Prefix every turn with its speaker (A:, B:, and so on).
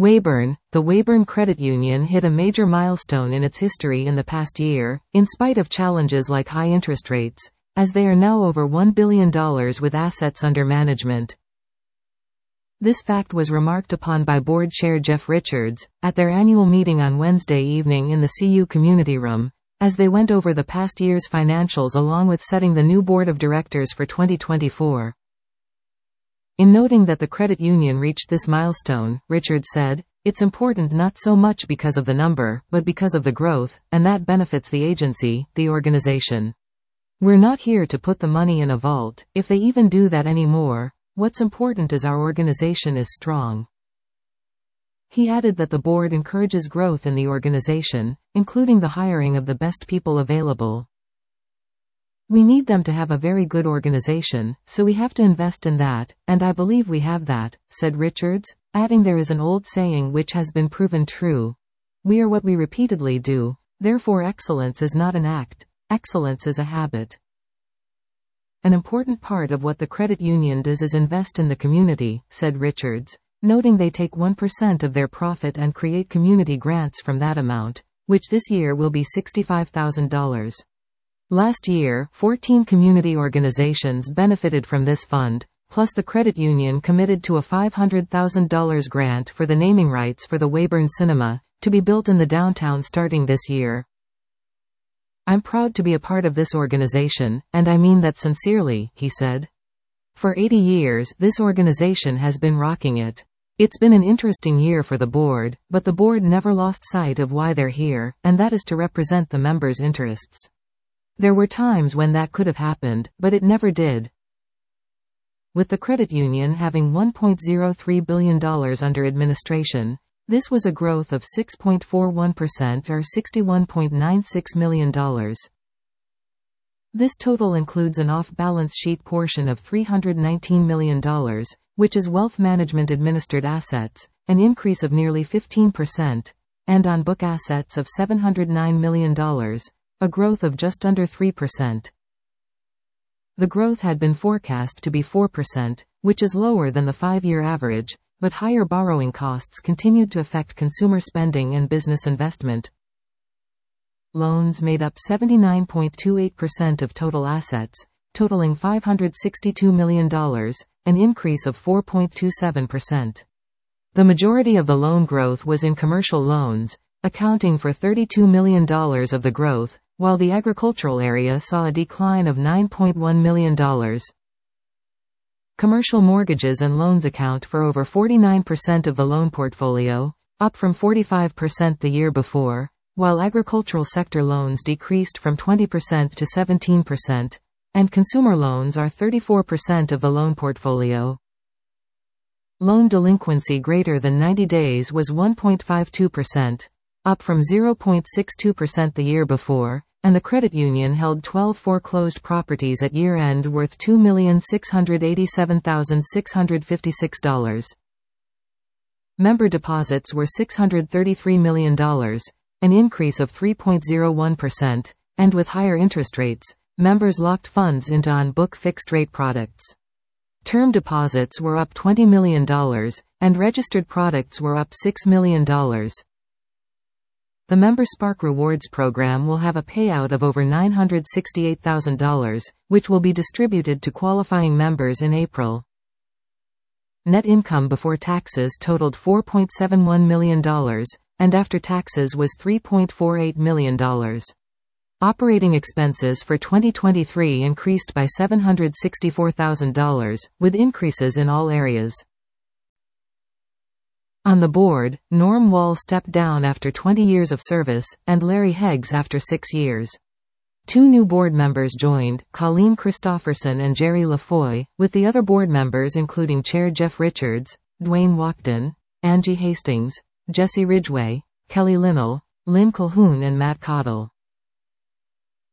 A: Weyburn, the Weyburn Credit Union hit a major milestone in its history in the past year, in spite of challenges like high interest rates, as they are now over $1 billion with assets under management. This fact was remarked upon by Board Chair Jeff Richards, at their annual meeting on Wednesday evening in the CU Community Room, as they went over the past year's financials along with setting the new Board of Directors for 2024. In noting that the credit union reached this milestone, Richards said, "It's important not so much because of the number, but because of the growth, and that benefits the agency, the organization. We're not here to put the money in a vault, if they even do that anymore. What's important is our organization is strong." He added that the board encourages growth in the organization, including the hiring of the best people available. "We need them to have a very good organization, so we have to invest in that, and I believe we have that," said Richards, adding there is an old saying which has been proven true. "We are what we repeatedly do, therefore excellence is not an act, excellence is a habit." An important part of what the credit union does is invest in the community, said Richards, noting they take 1% of their profit and create community grants from that amount, which this year will be $65,000. Last year, 14 community organizations benefited from this fund, plus the credit union committed to a $500,000 grant for the naming rights for the Weyburn Cinema, to be built in the downtown starting this year. "I'm proud to be a part of this organization, and I mean that sincerely," he said. "For 80 years, this organization has been rocking it. It's been an interesting year for the board, but the board never lost sight of why they're here, and that is to represent the members' interests. There were times when that could have happened, but it never did." With the credit union having $1.03 billion under administration, this was a growth of 6.41% or $61.96 million. This total includes an off-balance sheet portion of $319 million, which is wealth management administered assets, an increase of nearly 15%, and on-book assets of $709 million, a growth of just under 3%. The growth had been forecast to be 4%, which is lower than the 5-year average, but higher borrowing costs continued to affect consumer spending and business investment. Loans made up 79.28% of total assets, totaling $562 million, an increase of 4.27%. The majority of the loan growth was in commercial loans, accounting for $32 million of the growth, while the agricultural area saw a decline of $9.1 million. Commercial mortgages and loans account for over 49% of the loan portfolio, up from 45% the year before, while agricultural sector loans decreased from 20% to 17%, and consumer loans are 34% of the loan portfolio. Loan delinquency greater than 90 days was 1.52%, up from 0.62% the year before, and the credit union held 12 foreclosed properties at year-end worth $2,687,656. Member deposits were $633 million, an increase of 3.01%, and with higher interest rates, members locked funds into on-book fixed-rate products. Term deposits were up $20 million, and registered products were up $6 million. The Member Spark Rewards program will have a payout of over $968,000, which will be distributed to qualifying members in April. Net income before taxes totaled $4.71 million, and after taxes was $3.48 million. Operating expenses for 2023 increased by $764,000, with increases in all areas. On the board, Norm Wall stepped down after 20 years of service, and Larry Heggs after 6 years. 2 new board members joined, Colleen Christofferson and Jerry LaFoy, with the other board members including Chair Jeff Richards, Dwayne Walkden, Angie Hastings, Jesse Ridgway, Kelly Linnell, Lynn Colhoun and Matt Cottle.